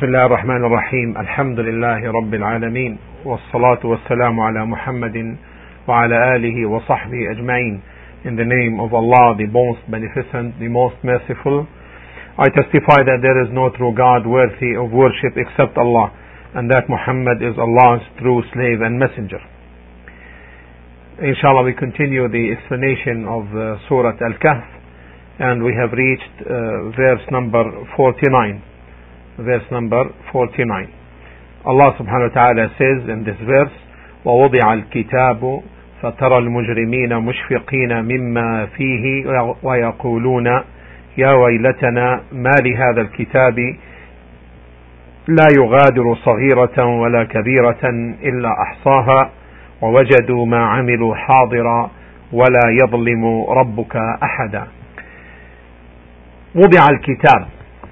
بسم الله الرحمن الرحيم الحمد لله رب العالمين والصلاة والسلام على محمد وعلى آله وصحبه أجمعين. In the name of Allah, the most beneficent, the most merciful, I testify that there is no true God worthy of worship except Allah, and that Muhammad is Allah's true slave and messenger. Inshallah, we continue the explanation of Surah Al-Kahf, and we have reached verse number 49. Verse number 49. Allah subhanahu wa ta'ala says in this verse, وَوُضِعَ الْكِتَابُ فَتَرَى الْمُجْرِمِينَ مُشْفِقِينَ مِمَّا فِيهِ وَيَقُولُونَ يَا وَيْلَتَنَا مَا لِهَذَا الْكِتَابِ لَا يُغَادِرُ صَغِيرَةً وَلَا كَبِيرَةً إِلَّا أَحْصَاهَا وَوَجَدُوا مَا عَمِلُوا حَاضِرًا وَلَا يَظْلِمُ رَبُّكَ أَحَدًا. وُضِعَ الْكِتَابُ.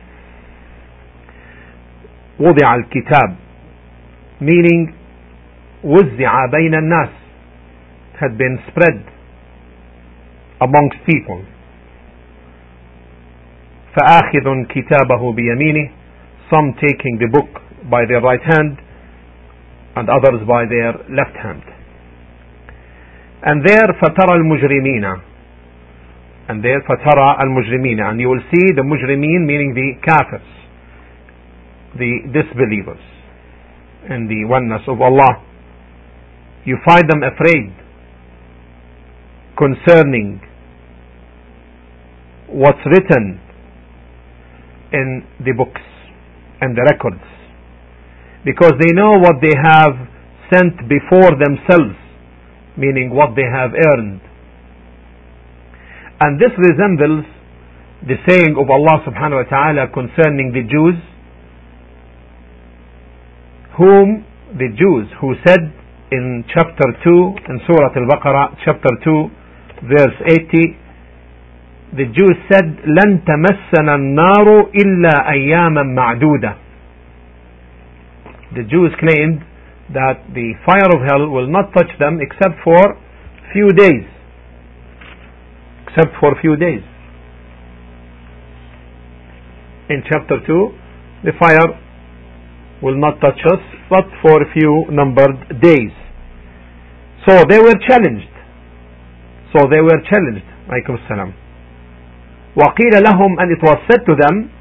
وضع الكتاب, meaning وزع بين الناس, had been spread amongst people. فآخذ كتابه بيمينه, some taking the book by their right hand and others by their left hand. And there فترى المجرمين, and there فترى المجرمين, and you will see the مجرمين meaning the kafirs, the disbelievers in the oneness of Allah. You find them afraid concerning what's written in the books and the records, because they know what they have sent before themselves, meaning what they have earned. And this resembles the saying of Allah subhanahu wa ta'ala concerning the Jews, whom the Jews who said in chapter 2 in Surah Al-Baqarah, chapter 2 verse 80, the Jews said لن تمسنا النار إلا أياما معدودة. The Jews claimed that the fire of hell will not touch them except for few days. Except for few days. In chapter 2, the fire will not touch us but for a few numbered days. So they were challenged. Alaykum as-salam. وقيل لهم, and it was said to them,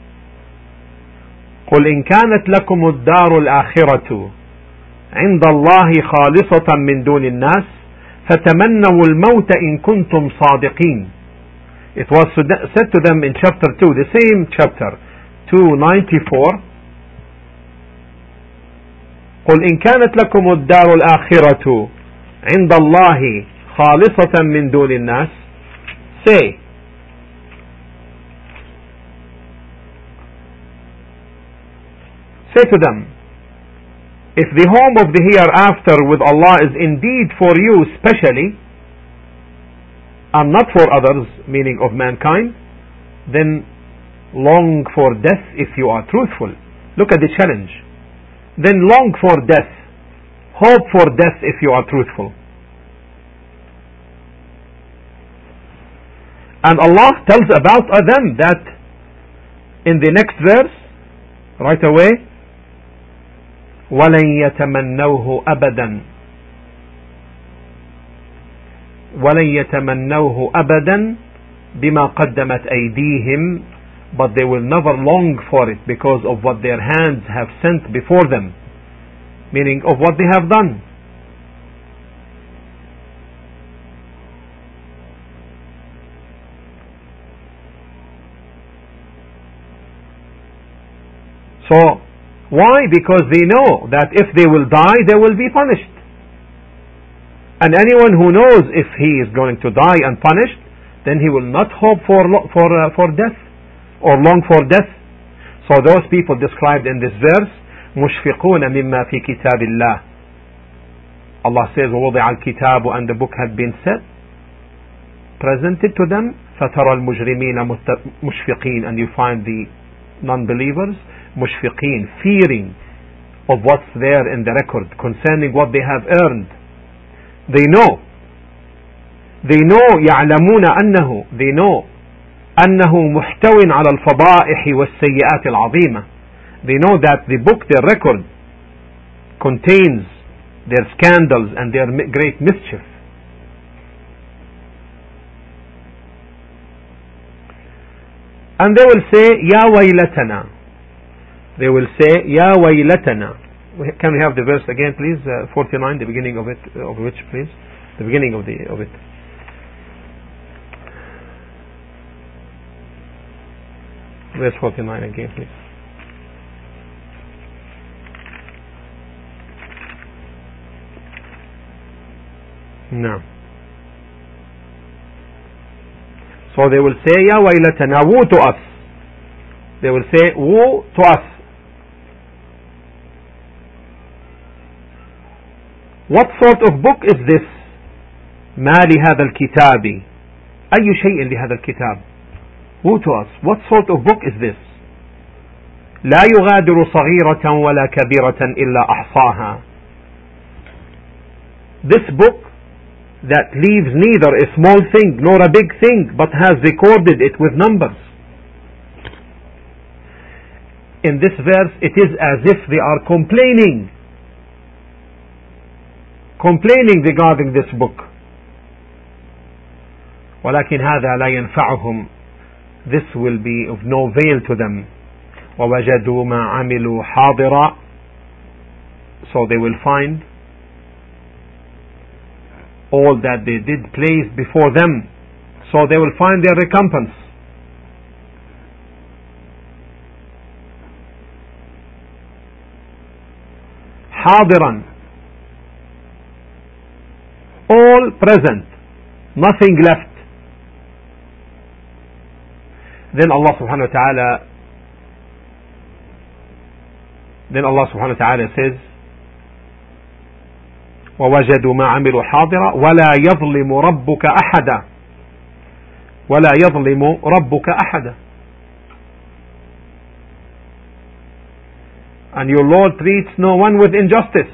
قل إن كانت لكم الدار الآخرة عند الله خالصة من دون الناس فتمنوا الموت إن كنتم صادقين. It was said to them in chapter 2, the same chapter 294, قل إن كانت لكم الدار الآخرة عند الله خالصة من دون الناس. Say to them, if the home of the hereafter with Allah is indeed for you specially and not for others, meaning of mankind, then long for death if you are truthful. Look at the challenge. Then long for death, hope for death if you are truthful. And Allah tells about them that in the next verse, right away, وَلَنْ يَتَمَنَّوْهُ أَبَدًا وَلَنْ يَتَمَنَّوْهُ أَبَدًا بِمَا قَدَّمَتْ أَيْدِيهِمْ, but they will never long for it because of what their hands have sent before them, meaning of what they have done. So, why? Because they know that if they will die, they will be punished. And anyone who knows if he is going to die and punished, then he will not hope for death or long for death. So those people described in this verse, مشفقون مما في كتاب الله. Allah says ووضع الكتاب, and the book had been set, presented to them. فترى المجرمين مشفقين, and you find the non-believers مشفقين, fearing of what's there in the record concerning what they have earned. They know يعلمون أنه, they know أنه محتو على الفضائح والسيئات العظيمة, They know that the book, their record, contains their scandals and their great mischief. And they will say, Ya waylatana. They will say, Ya waylatana. Can we have the verse again, please? 49, the beginning of it, of which, please? The beginning of it. Verse 49 again, please. No. So they will say, Ya waylatana, woe to us. They will say, woe to us. What sort of book is this? ما لهذا الكتاب أي شيء لهذا الكتاب. Woe to us. What sort of book is this? لا يغادر صغيرة ولا كبيرة إلا أحصاها. This book that leaves neither a small thing nor a big thing, but has recorded it with numbers. In this verse, it is as if they are complaining regarding this book. ولكن هذا لا ينفعهم. This will be of no avail to them. ووجدوا ما عملوا حاضرا. So they will find all that they did placed before them. So they will find their recompense. حاضرا. All present. Nothing left. Then Allah subhanahu wa ta'ala says, ووجدوا ما عملوا حاضرا ولا يظلم ربك أحدا. ولا يظلم ربك أحدا. And your Lord treats no one with injustice.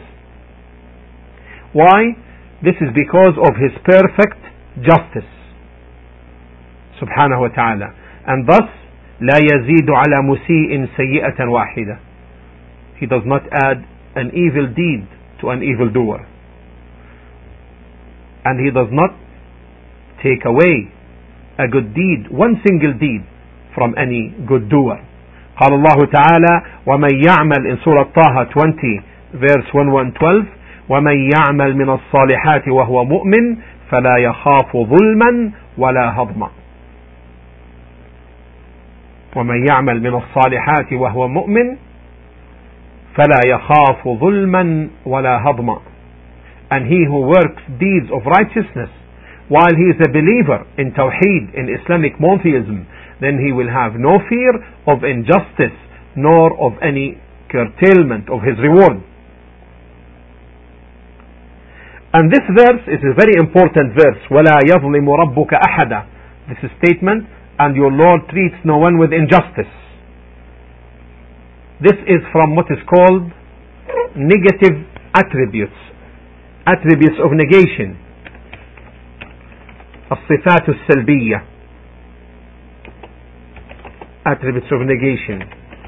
Why? This is because of His perfect justice. Subhanahu wa ta'ala. And thus, لا يزيد على مسيء سيئة واحدة. He does not add an evil deed to an evil doer. And He does not take away a good deed, one single deed, from any good doer. قال الله تعالى ومن يعمل in Surah Taha 20 verse 112 ومن يعمل من الصالحات وهو مؤمن فلا يخاف ظلما ولا هضما. ومن يعمل من الصالحات وهو مؤمن فلا يخاف ظلما ولا هضما. And he who works deeds of righteousness while he is a believer in Tawheed, in Islamic monotheism, then he will have no fear of injustice nor of any curtailment of his reward. And this verse is a very important verse. وَلَا يَظْلِمُ رَبُّكَ أَحَدًا. This is statement, and your Lord treats no one with injustice. This is from what is called negative attributes. Attributes of negation. الصفات السلبية. Attributes of negation.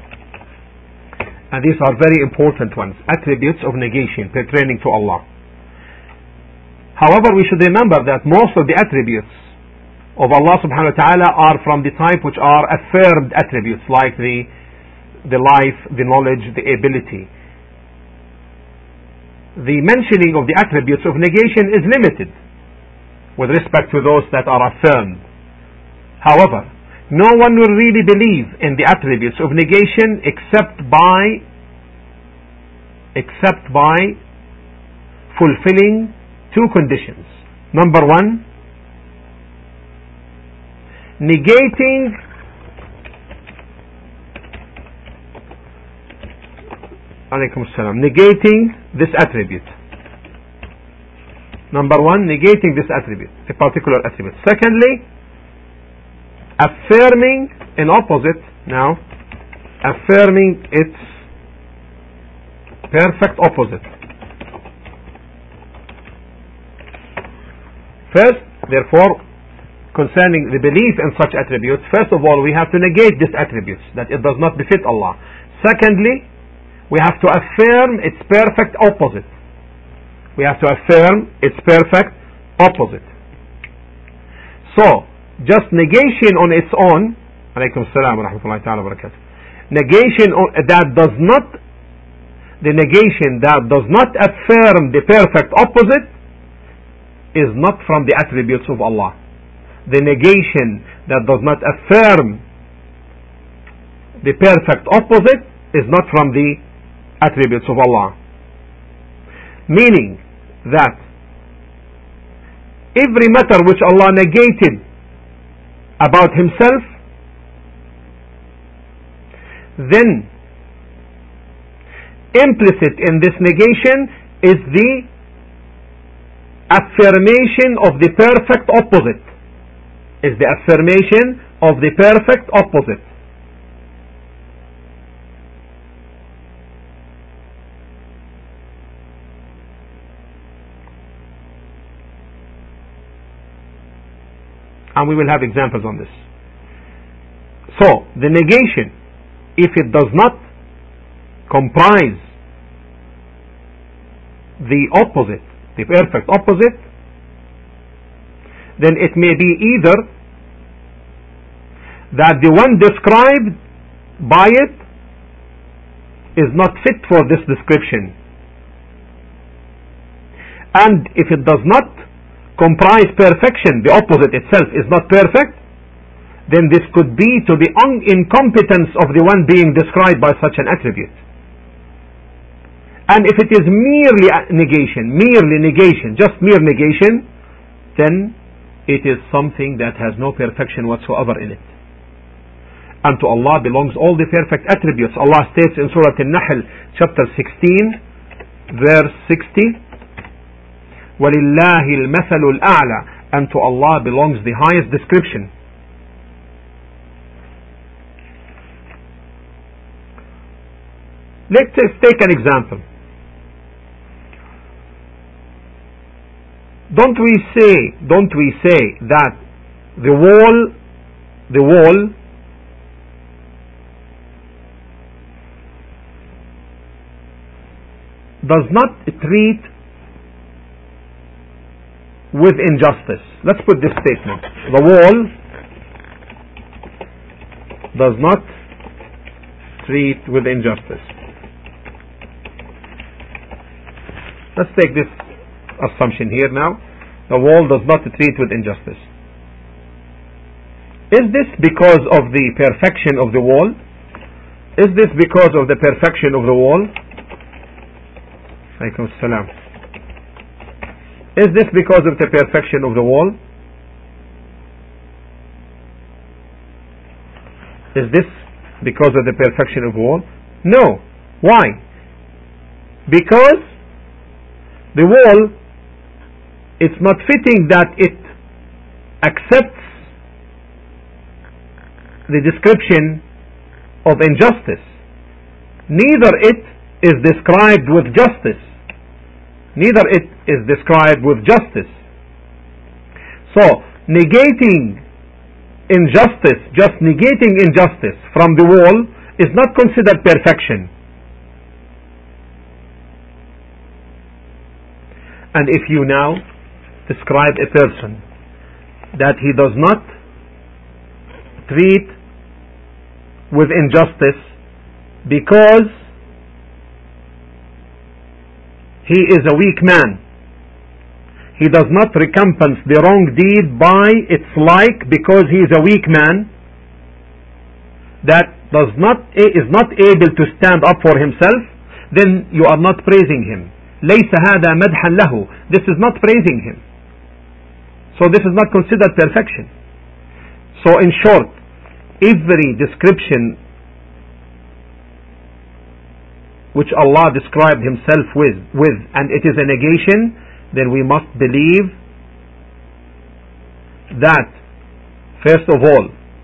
And these are very important ones. Attributes of negation pertaining to Allah. However, we should remember that most of the attributes of Allah subhanahu wa ta'ala are from the type which are affirmed attributes, like the life, the knowledge, the ability. The mentioning of the attributes of negation is limited with respect to those that are affirmed. However, no one will really believe in the attributes of negation except by fulfilling two conditions. Number one, negating this attribute. Number one, negating this attribute, a particular attribute. Secondly, affirming an opposite, affirming its perfect opposite. First, therefore, concerning the belief in such attributes, first of all, we have to negate this attribute, that it does not befit Allah. Secondly, we have to affirm its perfect opposite. We have to affirm its perfect opposite. So, just negation on its own, alaykum assalam wa rahmatullahi ta'ala wa barakatuh, negation that does not, the negation that does not affirm the perfect opposite is not from the attributes of Allah. The negation that does not affirm the perfect opposite is not from the attributes of Allah. Meaning that every matter which Allah negated about Himself, then implicit in this negation is the affirmation of the perfect opposite. Is the affirmation of the perfect opposite. And we will have examples on this. So, the negation, if it does not comprise the opposite, the perfect opposite, then it may be either that the one described by it is not fit for this description. And if it does not comprise perfection, the opposite itself is not perfect, then this could be to the incompetence of the one being described by such an attribute. And if it is merely negation, just mere negation, then it is something that has no perfection whatsoever in it. And to Allah belongs all the perfect attributes. Allah states in Surah An-Nahl, chapter 16, verse 60, وَلِلَّهِ الْمَثَلُ الْأَعْلَى, and to Allah belongs the highest description. Let's take an example. Don't we say that the wall does not treat with injustice? Let's put this statement. The wall does not treat with injustice. Let's take this assumption here now. The wall does not treat with injustice. Is this because of the perfection of the wall? Is this because of the perfection of the wall? Alaykum salam. Is this because of the perfection of the wall? Is this because of the perfection of the wall? No. Why? Because the wall, it's not fitting that it accepts the description of injustice. Neither it is described with justice. Neither it is described with justice. So, negating injustice, just negating injustice from the wall is not considered perfection. And if you now describe a person that he does not treat with injustice because he is a weak man, he does not recompense the wrong deed by its like because he is a weak man that is not able to stand up for himself, then you are not praising him. ليس هذا مدحا له. This is not praising him. So this is not considered perfection. So in short, every description which Allah described Himself with, and it is a negation, then we must believe that, first of all,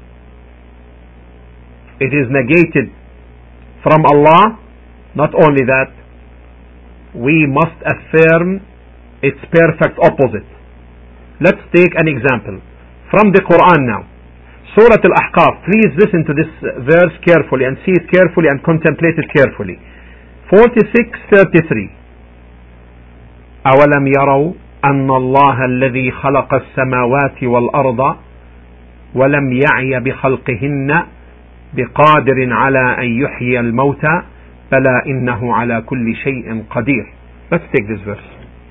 it is negated from Allah. Not only that, we must affirm its perfect opposite. Let's take an example from the Quran now. Surah Al-Ahqaf. Please listen to this verse carefully and see it carefully and contemplate it carefully. 46:33. أولم يروا أن الله الذي خلق السماوات والأرض ولم يعي بخلقهن بقادر على أن يحيي الموتى بلى إنه على كل شيء قدير. Let's take this verse.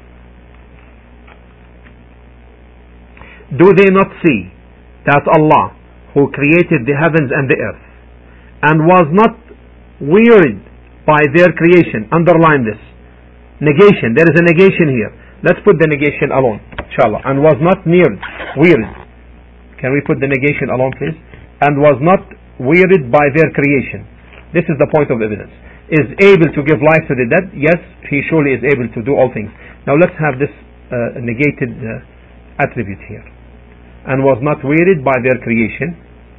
Do they not see that Allah, who created the heavens and the earth and was not wearied by their creation, underline this, negation, there is a negation here, let's put the negation alone, inshallah, and was not wearied, can we put the negation alone please, and was not wearied by their creation, this is the point of evidence, is able to give life to the dead, yes, he surely is able to do all things. Now let's have this negated attribute here, and was not wearied by their creation,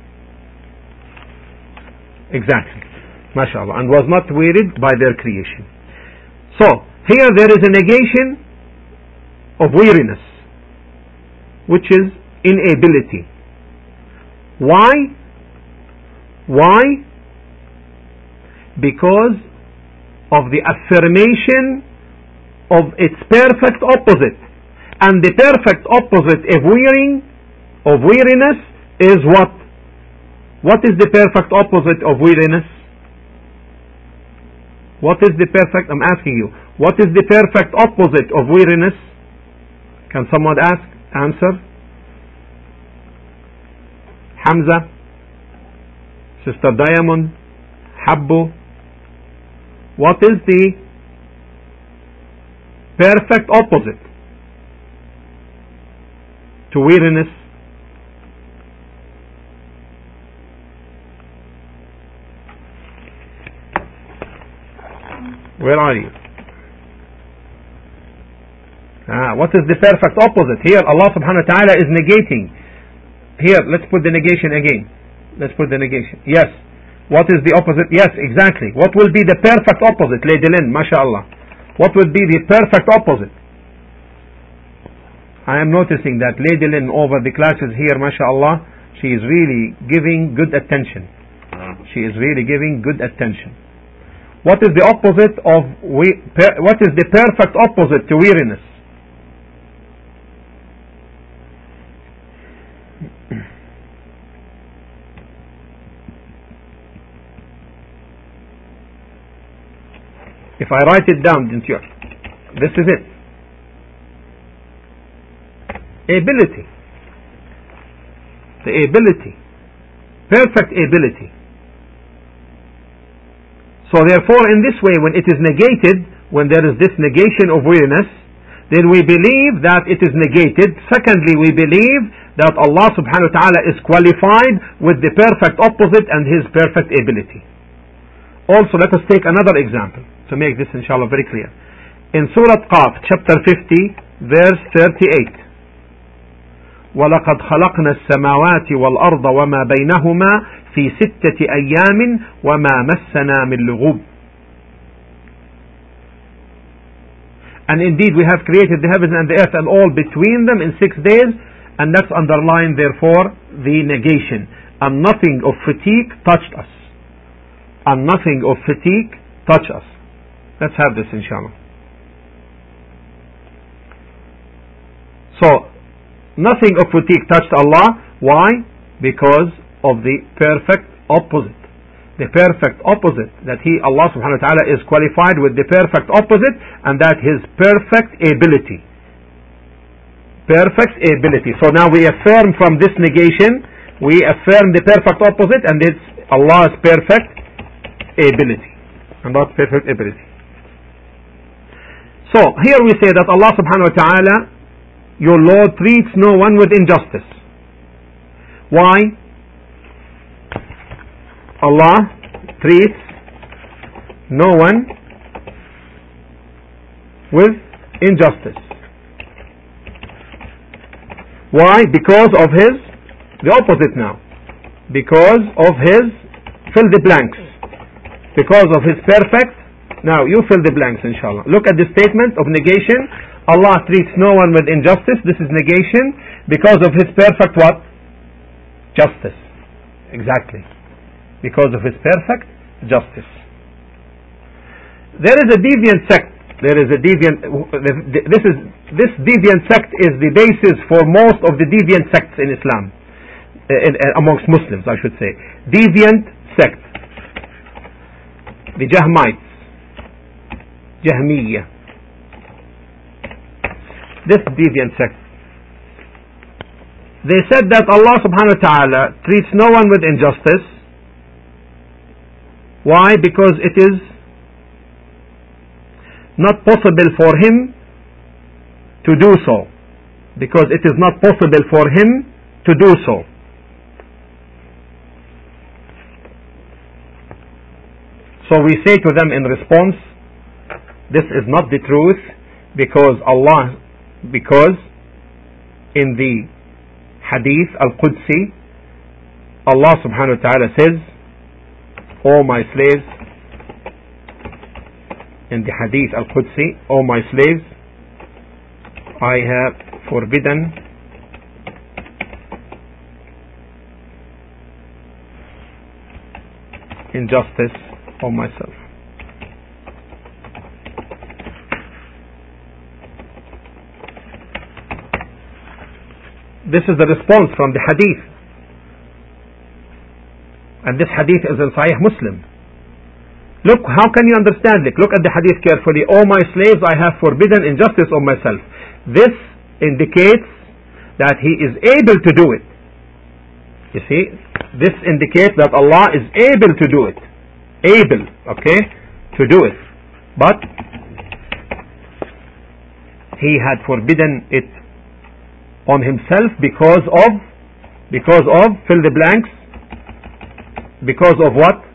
exactly, mashallah, and was not wearied by their creation. So here there is a negation of weariness, which is inability. Why? Because of the affirmation of its perfect opposite. And the perfect opposite of weariness is what? What is the perfect opposite of weariness? What is the perfect, I'm asking you, what is the perfect opposite of weariness? Can someone answer? Hamza, Sister Diamond, Habbu, what is the perfect opposite to weariness? Where are you? What is the perfect opposite? Here Allah subhanahu wa ta'ala is negating. Here, let's put the negation again. Let's put the negation. Yes. What is the opposite? Yes, exactly. What will be the perfect opposite? Lady Lynn, mashallah. What would be the perfect opposite? I am noticing that Lady Lynn over the classes here, mashallah, she is really giving good attention. She is really giving good attention. What is the opposite of what is the perfect opposite to weariness? If I write it down, didn't you? This is it. Ability. The ability. Perfect ability. So therefore, in this way, when it is negated, when there is this negation of weariness, then we believe that it is negated. Secondly, we believe that Allah subhanahu wa ta'ala is qualified with the perfect opposite and His perfect ability. Also, let us take another example to make this inshallah very clear. In Surah Qaf, chapter 50, verse 38. وَلَقَدْ خَلَقْنَا السَّمَاوَاتِ وَالْأَرْضَ وَمَا بَيْنَهُمَا فِي 6 أَيَّامٍ وَمَا مَسَّنَا مِنْ لُغُوبٍ. And indeed we have created the heavens and the earth and all between them in 6 days, and that's underlined therefore the negation. And nothing of fatigue touched us. And nothing of fatigue touched us. Let's have this inshallah. So, nothing of fatigue touched Allah. Why? Because of the perfect opposite. The perfect opposite, that Allah subhanahu wa ta'ala is qualified with the perfect opposite, and that His perfect ability. Perfect ability. So now we affirm from this negation, we affirm the perfect opposite, and it's Allah's perfect ability. And not perfect ability. So here we say that Allah subhanahu wa ta'ala, your Lord, treats no one with injustice. Why? Allah treats no one with injustice. Why? Because of the opposite now. Because of fill the blanks. Because of His perfect, now you fill the blanks inshallah. Look at the statement of negation. Allah treats no one with injustice. This is negation because of His perfect what? Justice. Exactly. Because of His perfect justice. There is a deviant sect. This deviant sect is the basis for most of the deviant sects in Islam, amongst Muslims, I should say. Deviant sect. The Jahmites, Jahmiyyah. This deviant sect. They said that Allah subhanahu wa ta'ala treats no one with injustice. Why? Because it is not possible for Him to do so. Because it is not possible for Him to do so. So we say to them in response, this is not the truth, because in the Hadith Al-Qudsi, Allah subhanahu wa ta'ala says, O my slaves, in the Hadith Al-Qudsi, O my slaves, I have forbidden injustice on myself. This is the response from the Hadith. And this Hadith is in Sahih Muslim. Look, how can you understand it? Look at the Hadith carefully. O my slaves, I have forbidden injustice on myself. This indicates that He is able to do it. You see, this indicates that Allah is able to do it. Able, okay, to do it. But He had forbidden it on Himself because of fill the blanks. Because of what?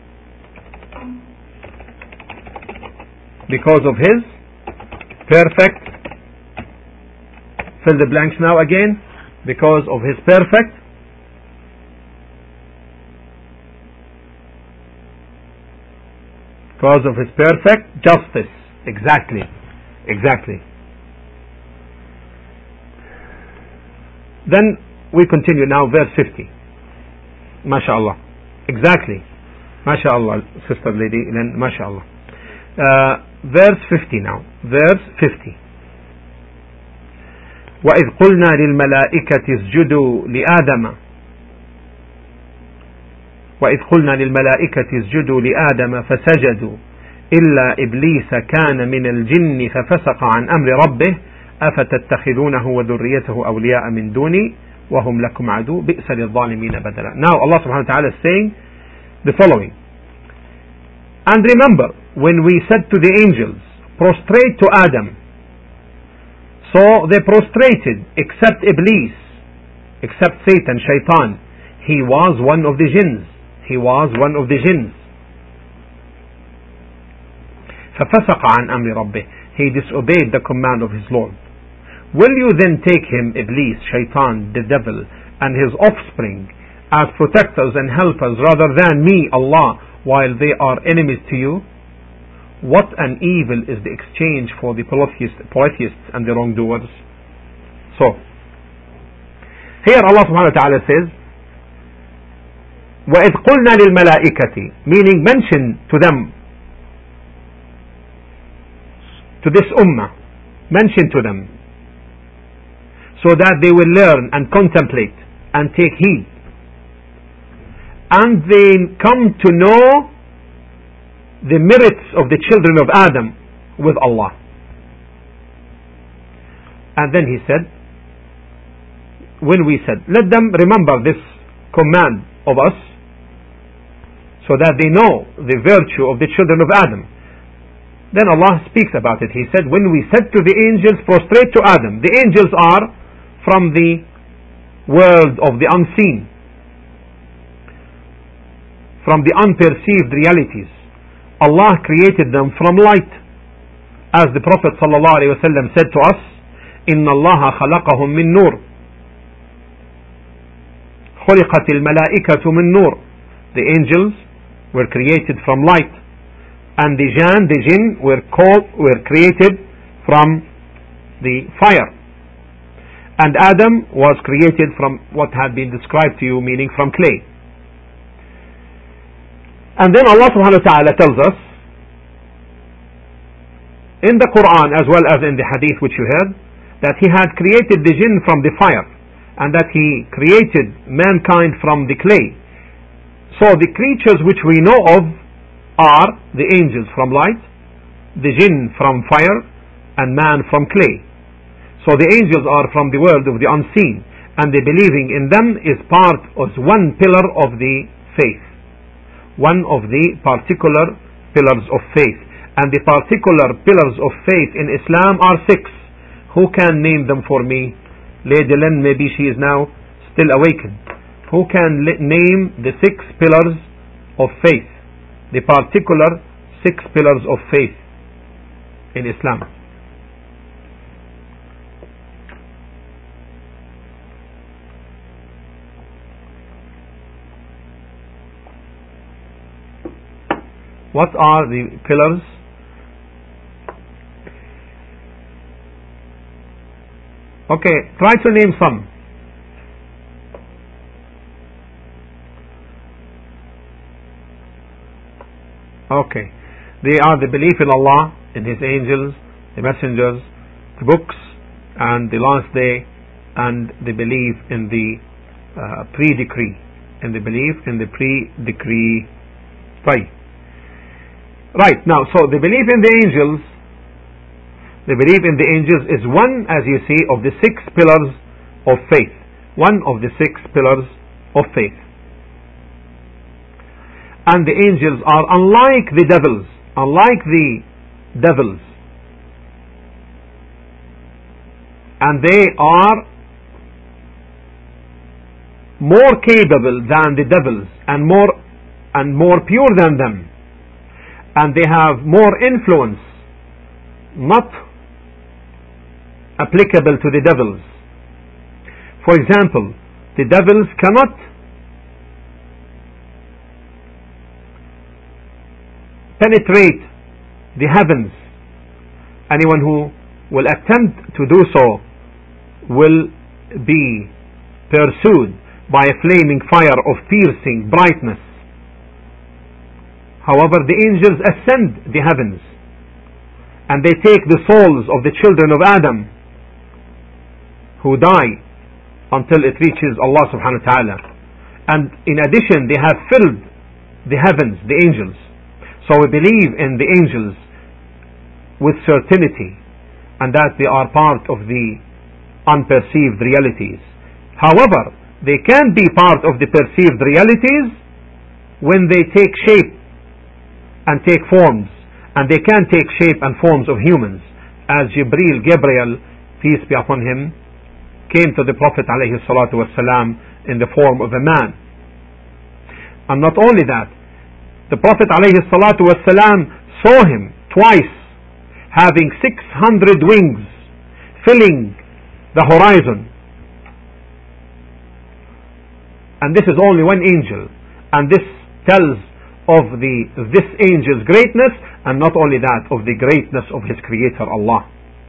Because of His perfect, fill the blanks now again, because of His perfect justice. Exactly. Then we continue now, verse 50. MashaAllah. Exactly. MashaAllah, sister lady, then MashaAllah. Verse 50 now. Verse 50. وَإِذْ قُلْنَا لِلْمَلَائِكَةِ اسْجُدُوا لِآدَمَ وَإِذْ قُلْنَا لِلْمَلَائِكَةِ اسْجُدُوا لِآدَمَ فَسَجَدُوا إِلَّا إِبْلِيسَ كَانَ مِنَ الْجِنِّ فَفَسَقَ عَنْ أَمْرِ رَبِّهِ أَفَتَتَّخِذُونَهُ وَذُرِّيَّتَهُ أَوْلِيَاءَ مِنْ دُونِي وَهُمْ لَكُمْ عَدُوٌّ بِئْسَ لِلظَّالِمِينَ بَدَلًا. Now Allah subhanahu wa ta'ala is saying the following. And remember, when we said to the angels, prostrate to Adam, so they prostrated, except Iblis, except Satan, Shaitan. He was one of the jinns. فَفَسَقَ عَنْ أَمْرِ رَبِّهِ. He disobeyed the command of his Lord. Will you then take him, Iblis, Shaitan, the devil, and his offspring as protectors and helpers rather than me, Allah, while they are enemies to you? What an evil is the exchange for the polytheists and the wrongdoers. So, here Allah subhanahu wa ta'ala says, وَإِذْ قُلْنَا لِلْمَلَائِكَةِ, meaning mention to them, to this ummah, mention to them, so that they will learn and contemplate and take heed, and they come to know the merits of the children of Adam with Allah. And then he said, when we said, let them remember this command of us, so that they know the virtue of the children of Adam. Then Allah speaks about it. He said, when we said to the angels, prostrate to Adam. The angels are from the world of the unseen, from the unperceived realities. Allah created them from light, as the Prophet ﷺ said to us, إِنَّ اللَّهَ خَلَقَهُم مِّن نُّورٍ خُلِقَتِ الْمَلَائِكَةُ مِن نُّورٍ. The angels were created from light, and the jinn were created from the fire. And Adam was created from what had been described to you, meaning from clay. And then Allah subhanahu wa ta'ala tells us in the Quran as well as in the hadith which you heard, that He had created the jinn from the fire, and that He created mankind from the clay. So the creatures which we know of are the angels from light, the jinn from fire, and man from clay. So the angels are from the world of the unseen, and the believing in them is part of one pillar of the faith, one of the particular pillars of faith. And the particular pillars of faith in Islam are 6. Who can name them for me? Lady Lynn, maybe she is now still awakened. Who can name the 6 pillars of faith? The particular 6 pillars of faith in Islam. What are the pillars? Okay, try to name some. Okay, they are the belief in Allah, in His angels, the messengers, the books, and the last day, and the belief in the pre-decree, and the belief in the pre-decree. Right, now, so the belief in the angels, is one, as you see, of the 6 pillars of faith. One of the 6 pillars of faith. And the angels are unlike the devils. And they are more capable than the devils, and more pure than them. And they have more influence, not applicable to the devils. For example, the devils cannot penetrate the heavens. Anyone who will attempt to do so will be pursued by a flaming fire of piercing brightness. However, the angels ascend the heavens, and they take the souls of the children of Adam who die until it reaches Allah subhanahu wa ta'ala. And in addition, they have filled the heavens, the angels. So we believe in the angels with certainty, and that they are part of the unperceived realities. However, they can be part of the perceived realities when they take shape and take forms, and they can take shape and forms of humans, as Gabriel, peace be upon him, came to the Prophet alayhi salatu wasalam in the form of a man. And not only that, the Prophet alayhi salatu wasalam saw him twice, having 600 wings filling the horizon. And this is only one angel, and this tells of this angel's greatness, and not only that, of the greatness of his creator Allah.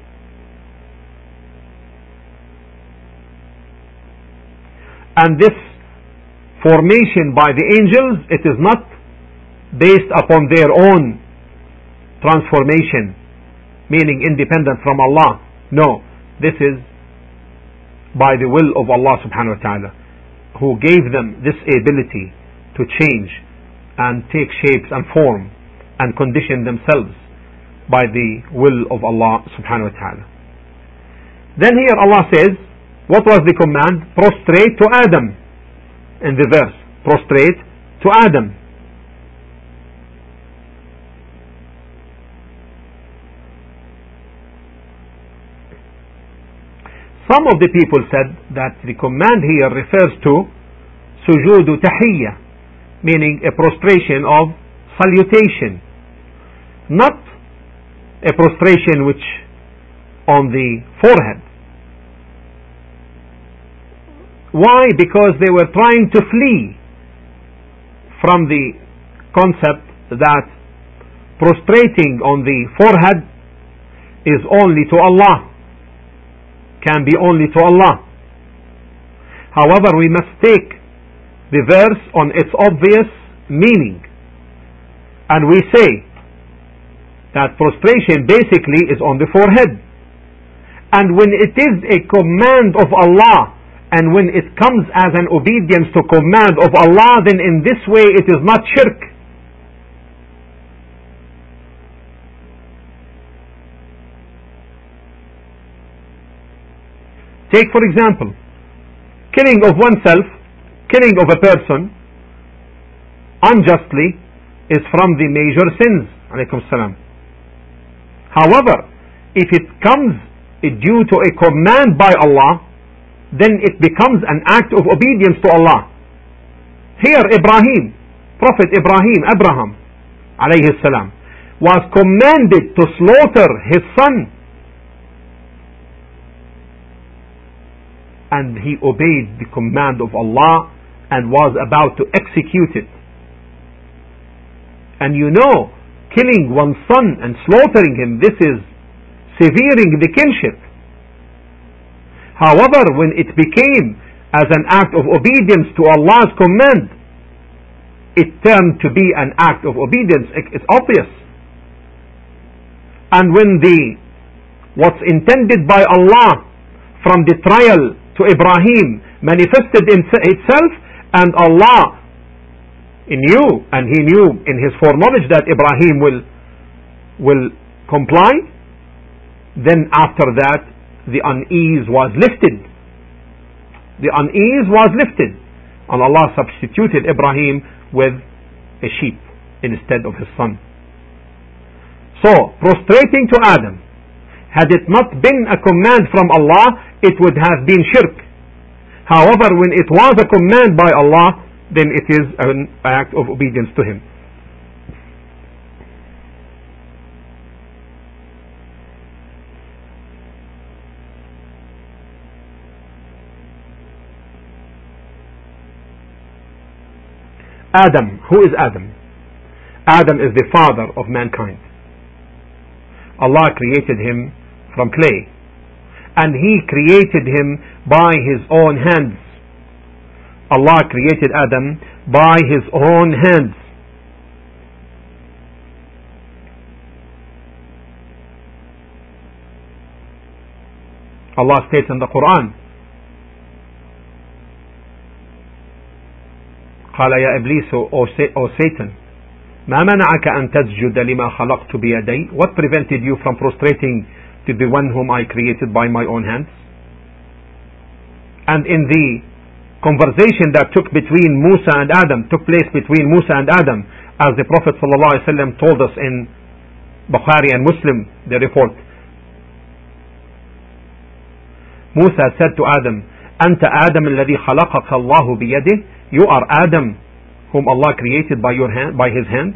And this formation by the angels, it is not based upon their own transformation, meaning independent from Allah. No, this is by the will of Allah subhanahu wa ta'ala, who gave them this ability to change and take shapes and form and condition themselves by the will of Allah subhanahu wa ta'ala. Then here Allah says, what was the command? Prostrate to Adam. In the verse, prostrate to Adam. Some of the people said that the command here refers to sujudu tahiyya, meaning a prostration of salutation, not a prostration which on the forehead. Why? Because they were trying to flee from the concept that prostrating on the forehead is only to Allah, can be only to Allah. However, we must take the verse on its obvious meaning, And we say that prostration basically is on the forehead. And when it is a command of Allah, and when it comes as an obedience to command of Allah, then in this way it is not shirk. Take for example, killing of oneself, killing of a person unjustly is from the major sins. Alaykum salam. However, if it comes due to a command by Allah, then it becomes an act of obedience to Allah. Here Ibrahim, Prophet Abraham alayhi salam, was commanded to slaughter his son, and he obeyed the command of Allah and was about to execute it. And you know, killing one's son and slaughtering him, this is severing the kinship. However, when it became as an act of obedience to Allah's command, it turned to be an act of obedience. It's obvious. And when what's intended by Allah from the trial to Ibrahim manifested itself, and Allah knew, and He knew in His foreknowledge that Ibrahim will comply, then after that the unease was lifted. The unease was lifted, and Allah substituted Ibrahim with a sheep instead of his son. So, prostrating to Adam, had it not been a command from Allah, it would have been shirk. However, when it was a command by Allah, then it is an act of obedience to Him. Adam, who is Adam? Adam is the father of mankind. Allah created him from clay, and He created him by His own hands. Allah created Adam by His own hands. Allah states in the Quran, قال يا إبليس, O Satan, ما منعك أن تسجد لما خلقت بيدي? What prevented you from prostrating to the one whom I created by my own hands? And in the conversation that took place between Musa and Adam, as the Prophet ﷺ told us in Bukhari and Muslim, the report, Musa said to Adam, أنت آدم الذي خلقك الله بيده? You are Adam whom Allah created by His hands.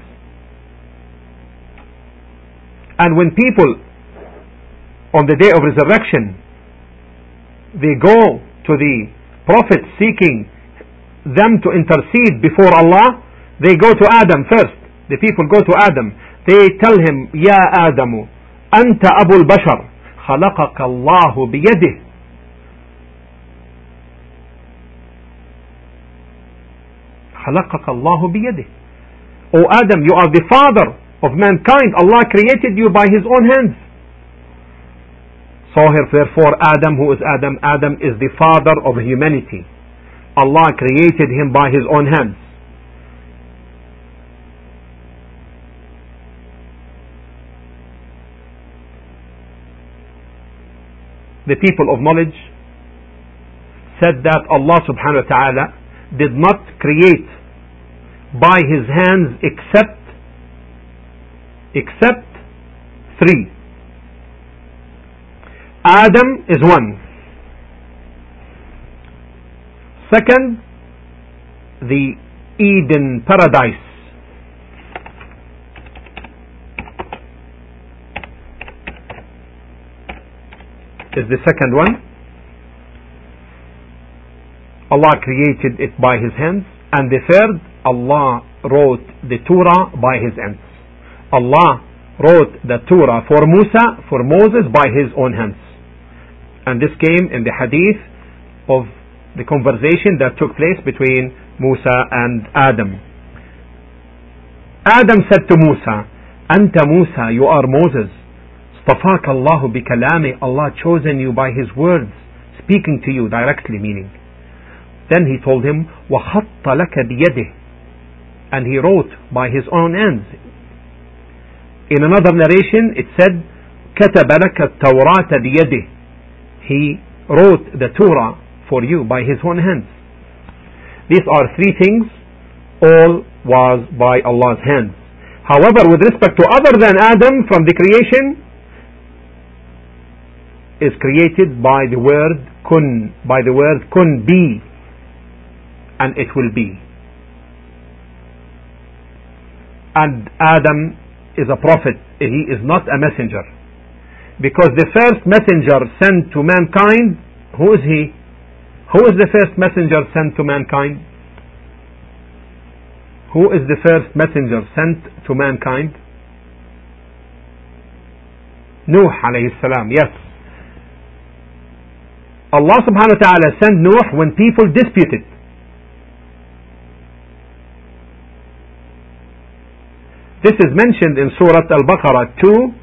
And when people on the day of resurrection, they go to the Prophet seeking them to intercede before Allah, they go to Adam first. The people go to Adam. They tell him, يا آدم أنت أبو البشر خلقك الله بيده. خلقك الله بيده. O Adam, you are the father of mankind. Allah created you by His own hands. So therefore Adam, who is Adam? Adam is the father of humanity. Allah created him by His own hands. The people of knowledge said that Allah subhanahu wa ta'ala did not create by His hands except three. Adam is one. Second, the Eden paradise. Is the second one. Allah created it by His hands. And the third, Allah wrote the Torah by His hands. Allah wrote the Torah for Moses by His own hands. And this came in the hadith of the conversation that took place between Musa and Adam. Adam said to Musa, Anta Musa, you are Moses. اصطفاك الله بكلامه, Allah chosen you by his words, speaking to you directly, meaning. Then he told him, وَخَطَّ لَكَ بِيَدِهِ, and he wrote by his own hands. In another narration it said, كَتَبَ لَكَ التَّوْرَاةَ بِيَدِهِ, he wrote the Torah for you by his own hands. These are three things, all was by Allah's hands. However, with respect to other than Adam from the creation, is created by the word kun, be, and it will be. And Adam is a prophet, he is not a messenger, because the first messenger sent to mankind, who is he? Who is the first messenger sent to mankind? Who is the first messenger sent to mankind? Nuh alayhi salam, yes. Allah subhanahu wa ta'ala sent Nuh when people disputed. This is mentioned in Surah Al-Baqarah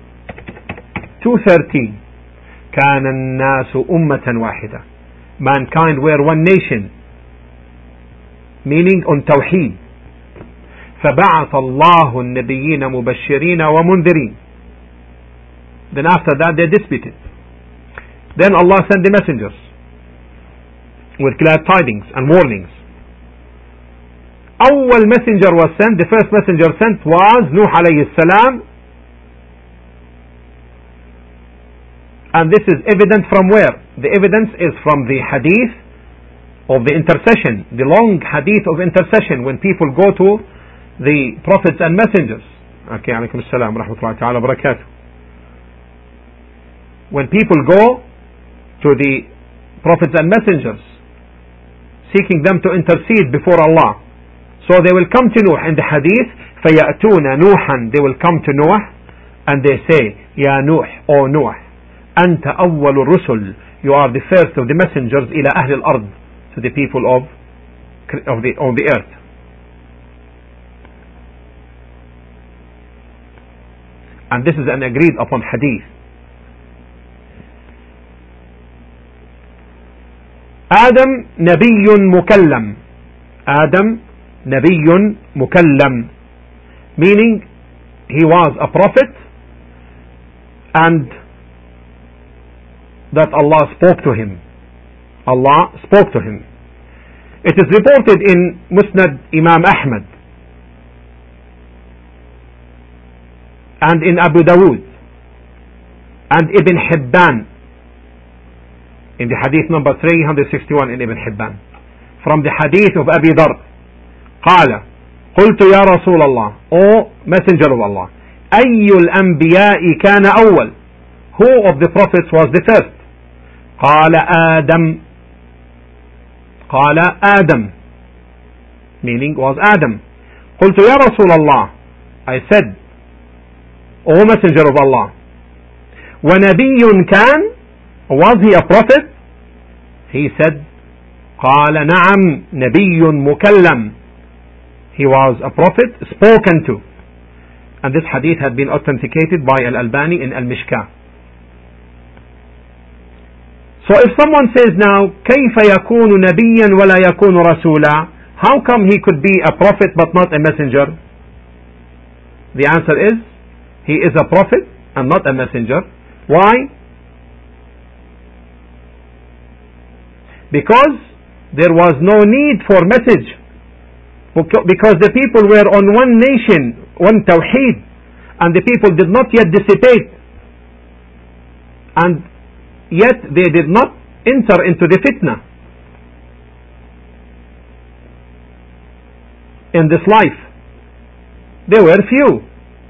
2:13. كان الناس أمة واحدة. Mankind were one nation, meaning on Tawheed. فبعث الله النبيين مبشرين ومنذرين. Then after that they disputed. Then Allah sent the messengers with glad tidings and warnings. أول messenger was sent, the first messenger sent was Nuh alayhi salam. And this is evident from where? The evidence is from the hadith of the intercession, the long hadith of intercession when people go to the prophets and messengers. Okay, alaykum assalam wa rahmatullahi ta'ala wa barakatuh. When people go to the prophets and messengers, seeking them to intercede before Allah, so they will come to Nuh in the hadith, فَيَأْتُونَ نُوحًا, they will come to Nuh and they say, يا نوح, O Nuh, أنت أول الرسل, you are the first of the messengers, إلى أهل الأرض, to the people of the earth. And this is an agreed upon hadith. Adam nabiyyun mukallam. Adam nabiyyun mukallam, meaning he was a prophet and that Allah spoke to him. Allah spoke to him. It is reported in Musnad Imam Ahmad and in Abu Dawood and Ibn Hibban in the hadith number 361 in Ibn Hibban, from the hadith of Abi Dhar, قال قلت يا رسول الله, O Messenger of Allah, أي الأنبياء كان أول, who of the prophets was the first? قال آدم, meaning was Adam. قلت يا رسول الله, I said, O Messenger of Allah, وَنَبِيٌّ كَانَ, was he a prophet? He said, قال نعم نبي مكلم, he was a prophet spoken to. And this hadith had been authenticated by Al-Albani in Al-Mishkah. So if someone says now, كيف يكون نبيا ولا يكون رسولا, how come he could be a prophet but not a messenger? The answer is, he is a prophet and not a messenger. Why? Because there was no need for message, because the people were on one nation, one tawheed, and the people did not yet dissipate, and yet they did not enter into the fitna in this life. They were few,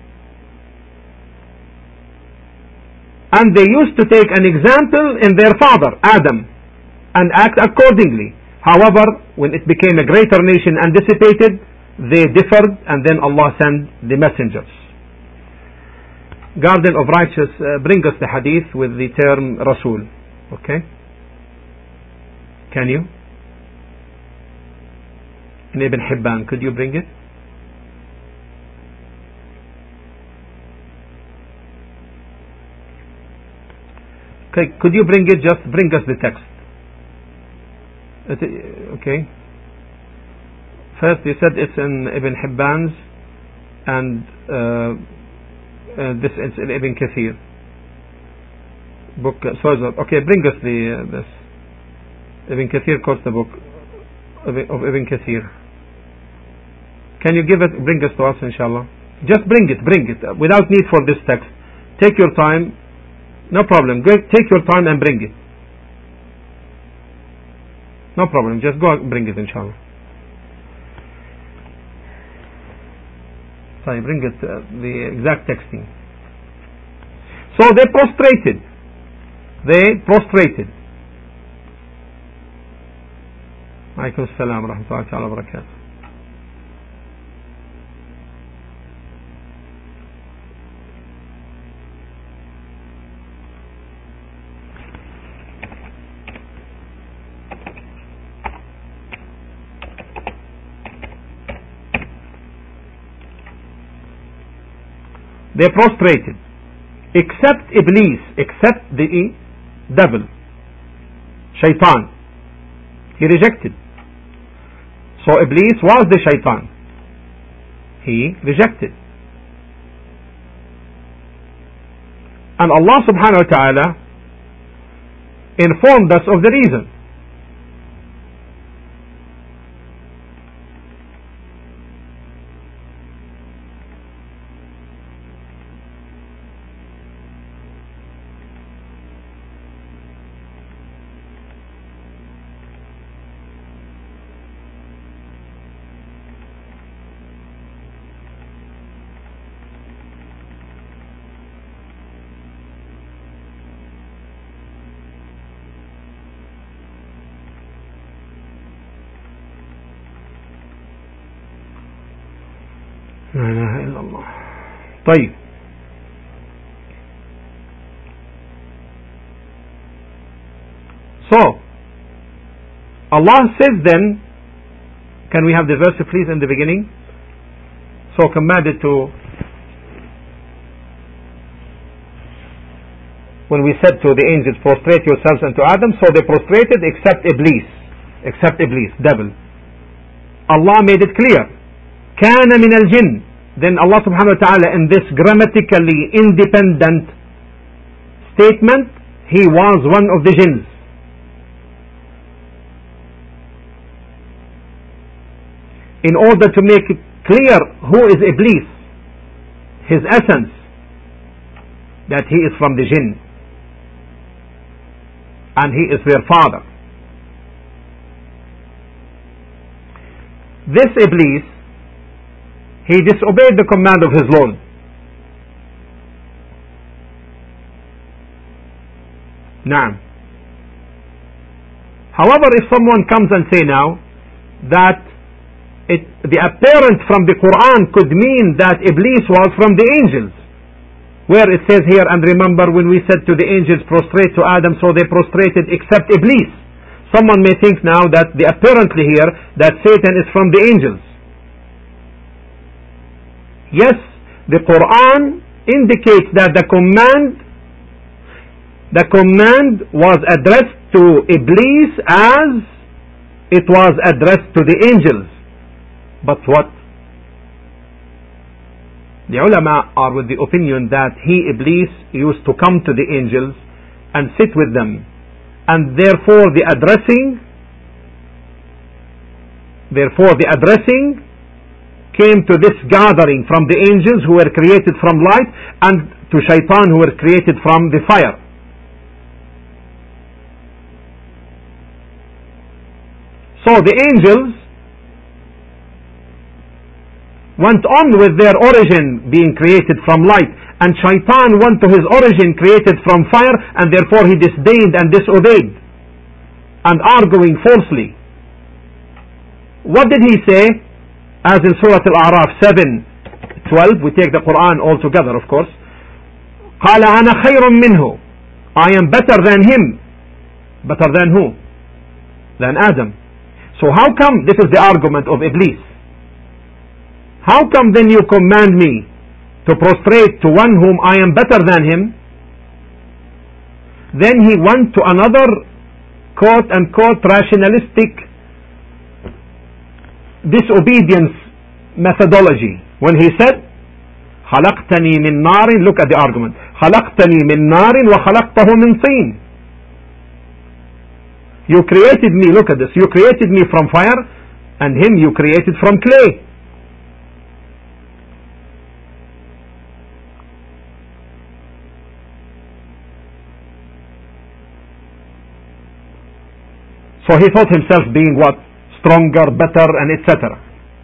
and they used to take an example in their father Adam and act accordingly. However, when it became a greater nation and dissipated, they differed, and then Allah sent the messengers. Garden of Righteous, bring us the hadith with the term Rasul. Okay? Can you? In Ibn Hibban, could you bring it? Okay, could you bring it? Just bring us the text. Okay. First, you said it's in Ibn Hibban's, and this is in Ibn Kathir book. Okay, bring us this. Ibn Kathir quotes the book of Ibn Kathir. Can you bring us to us, inshallah? Just bring it, without need for this text. Take your time, no problem. Take your time and bring it. No problem, just go and bring it, inshallah. Sorry, bring it, the exact texting. So they prostrated. Alaykum as-salam wa rahmatullahi wa barakatuh. They prostrated, except Iblis, except the devil, Shaitan. He rejected. So Iblis was the Shaitan. He rejected. And Allah subhanahu wa ta'ala informed us of the reason. لا إله إلا الله. طيب. So Allah says then, can we have the verse please in the beginning? So commanded to, when we said to the angels, prostrate yourselves unto Adam, so they prostrated except Iblis, devil. Allah made it clear. كان من الجن. Then Allah subhanahu wa ta'ala, in this grammatically independent statement, he was one of the jinns. In order to make it clear who is Iblis, his essence, that he is from the jinn and he is their father. This Iblis, he disobeyed the command of his Lord. Naam. However, if someone comes and say now that the apparent from the Quran could mean that Iblis was from the angels, where it says here, and remember when we said to the angels prostrate to Adam, so they prostrated except Iblis. Someone may think now that the apparently here that Satan is from the angels. Yes, the Quran indicates that the command was addressed to Iblis as it was addressed to the angels. But what? The ulama are with the opinion that Iblis used to come to the angels and sit with them, and therefore the addressing came to this gathering from the angels who were created from light and to Shaitan who were created from the fire. So the angels went on with their origin being created from light, and Shaitan went to his origin created from fire, and therefore he disdained and disobeyed and arguing falsely. What did he say? As in Surah Al-A'raf 7:12, we take the Quran all together, of course. قال أنا خير منه. I am better than him. Better than who? Than Adam. So how come, this is the argument of Iblis, how come then you command me to prostrate to one whom I am better than him? Then he went to another quote unquote rationalistic disobedience methodology when he said خلقتني من نار. Look at the argument. خلقتني من نار وخلقته من طين. You created me, look at this, you created me from fire, and him you created from clay. So he thought himself being what? Stronger, better, and etc.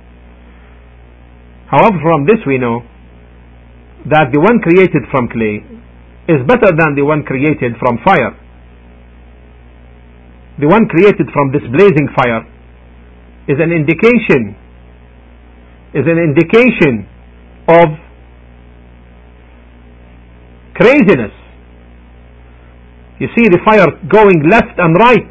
However, from this we know that the one created from clay is better than the one created from fire. The one created from this blazing fire is an indication of craziness. You see the fire going left and right.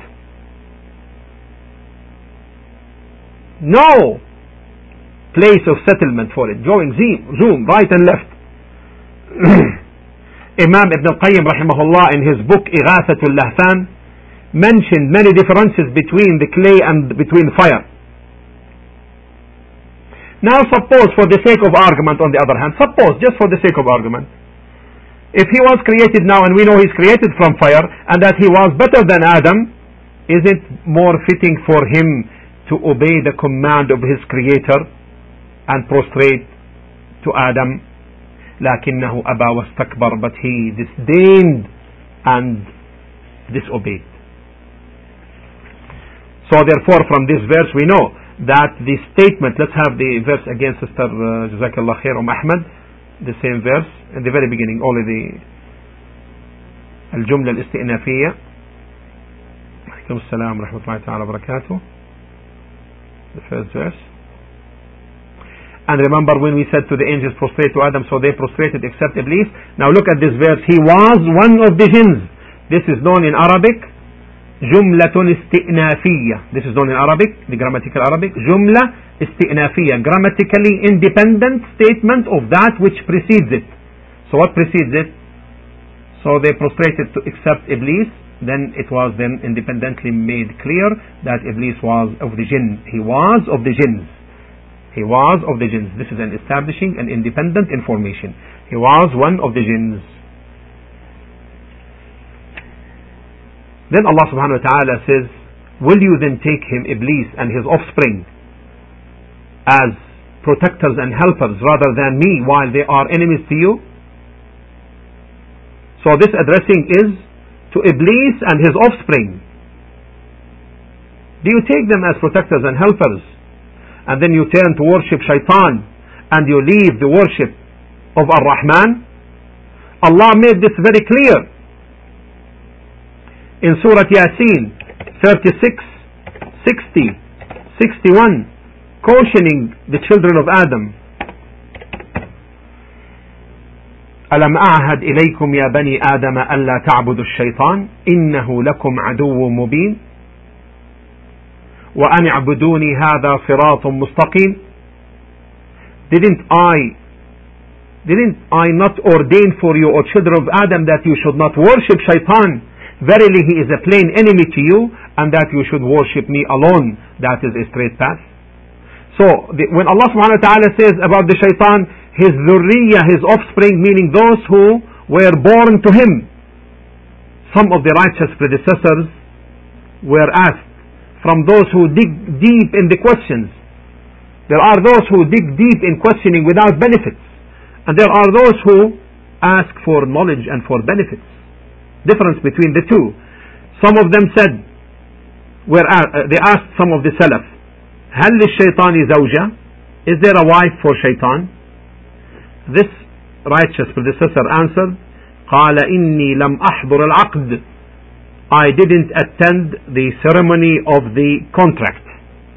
No place of settlement for it, going zoom right and left. Imam Ibn al-Qayyim rahimahullah in his book Ighathatul Lahfan mentioned many differences between the clay and between fire. Now suppose, for the sake of argument, on the other hand, suppose, just for the sake of argument, if he was created now and we know he's created from fire and that he was better than Adam, is it more fitting for him to obey the command of his creator and prostrate to Adam? لكنه أبى واستكبر, but he disdained and disobeyed. So therefore from this verse we know that the statement, let's have the verse again, Sister Jazakallah Khair Ahmad, the same verse in the very beginning, only the الجملة الاستئنافية. عليكم السلام ورحمة الله تعالى وبركاته. The first verse. And remember when we said to the angels prostrate to Adam, so they prostrated except Iblis. Now look at this verse. He was one of the jinns. This is known in Arabic جملة استئنافية. This is known in Arabic, the grammatical Arabic, جملة استئنافية, grammatically independent statement of that which precedes it. So what precedes it? So they prostrated to accept Iblis. Then it was then independently made clear that Iblis was of the jinn. He was of the jinns. He was of the jinns. This is an establishing an independent information. He was one of the jinns. Then Allah subhanahu wa ta'ala says, will you then take him, Iblis, and his offspring as protectors and helpers rather than me while they are enemies to you? So this addressing is to Iblis and his offspring. Do you take them as protectors and helpers, and then you turn to worship Shaitan and you leave the worship of Ar-Rahman? Allah made this very clear in Surah Yasin 36, 60, 61, cautioning the children of Adam. ألم أعهد إليكم يا بني آدم ألا تعبدوا الشيطان إنه لكم عدو مبين وأن اعبدوني هذا صراط مستقيم. Didn't I not ordain for you, O children of Adam, that you should not worship Shaitan? Verily he is a plain enemy to you, and that you should worship me alone. That is a straight path. So when Allah subhanahu wa ta'ala says about the Shaitan, his dhurriya, his offspring, meaning those who were born to him, some of the righteous predecessors were asked from those who dig deep in the questions. There are those who dig deep in questioning without benefits, and there are those who ask for knowledge and for benefits. Difference between the two. Some of them said, they asked some of the Salaf, هل للشيطان زوجة? Is there a wife for Shaitan? This righteous predecessor answered, قال إني لم أحضر العقد. I didn't attend the ceremony of the contract.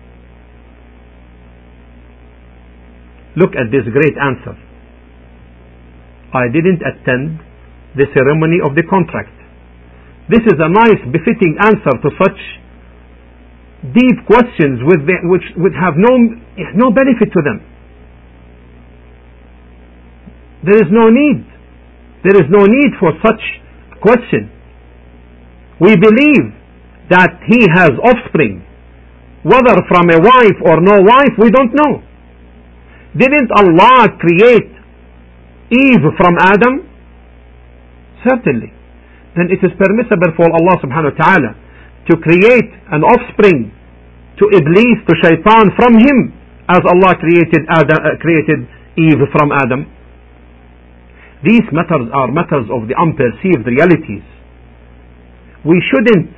Look at this great answer. I didn't attend the ceremony of the contract. This is a nice, befitting answer to such deep questions which would have no benefit to them. There is no need. There is no need for such question. We believe that he has offspring, whether from a wife or no wife, we don't know. Didn't Allah create Eve from Adam? Certainly. Then it is permissible for Allah subhanahu wa ta'ala to create an offspring to Iblis, to Shaitan from him, as Allah created Eve from Adam. These matters are matters of the unperceived realities. We shouldn't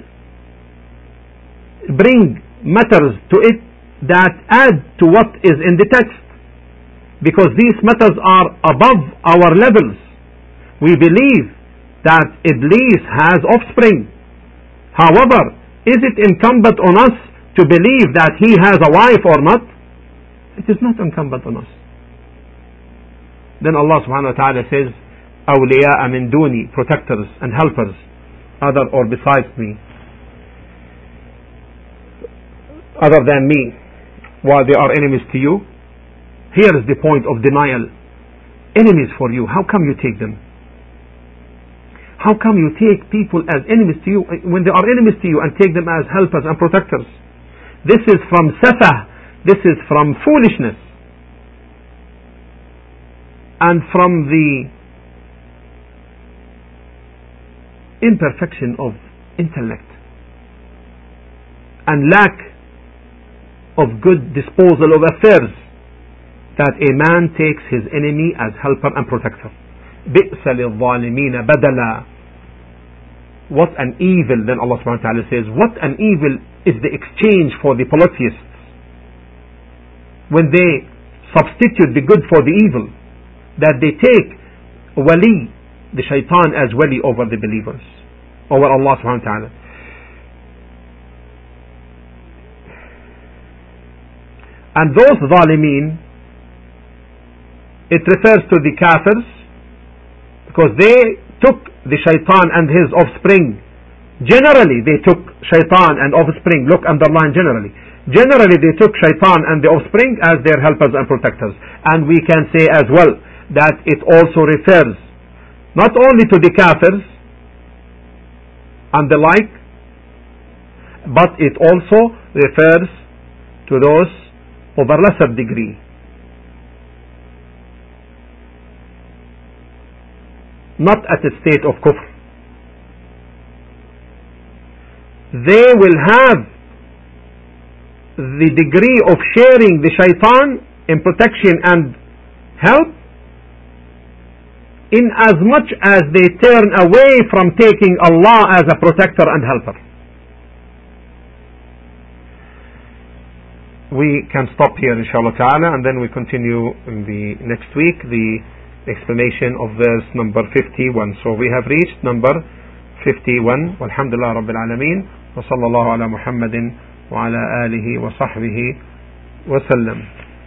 bring matters to it that add to what is in the text, because these matters are above our levels. We believe that Iblis has offspring. However, is it incumbent on us to believe that he has a wife or not? It is not incumbent on us. Then Allah subhanahu wa ta'ala says, awliya'a min duni, protectors and helpers, other or besides me, other than me, while they are enemies to you. Here is the point of denial. Enemies for you, how come you take them? How come you take people as enemies to you when they are enemies to you, and take them as helpers and protectors? This is from safah, this is from foolishness, and from the imperfection of intellect and lack of good disposal of affairs, that a man takes his enemy as helper and protector. بئس للظالمين بدلا. What an evil, then Allah subhanahu wa ta'ala says, what an evil is the exchange for the polytheists, when they substitute the good for the evil, that they take wali, the shaitan, as wali over the believers, over Allah subhanahu wa ta'ala. And those zalimeen, it refers to the kafirs, because they took the shaitan and his offspring. Generally they took shaitan and offspring. Look, underline generally. Generally they took shaitan and the offspring as their helpers and protectors. And we can say as well that it also refers not only to the kafirs and the like, but it also refers to those of a lesser degree. Not at a state of kufr. They will have the degree of sharing the shaitan in protection and help, in as much as they turn away from taking Allah as a protector and helper. We can stop here inshallah ta'ala, and then we continue in the next week the explanation of verse number 51. So we have reached number 51. Walhamdulillah Rabbil Alameen, wa sallallahu ala Muhammadin wa ala alihi wa sahbihi wa sallam.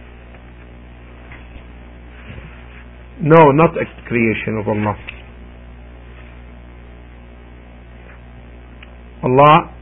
No, not a creation of Allah. Allah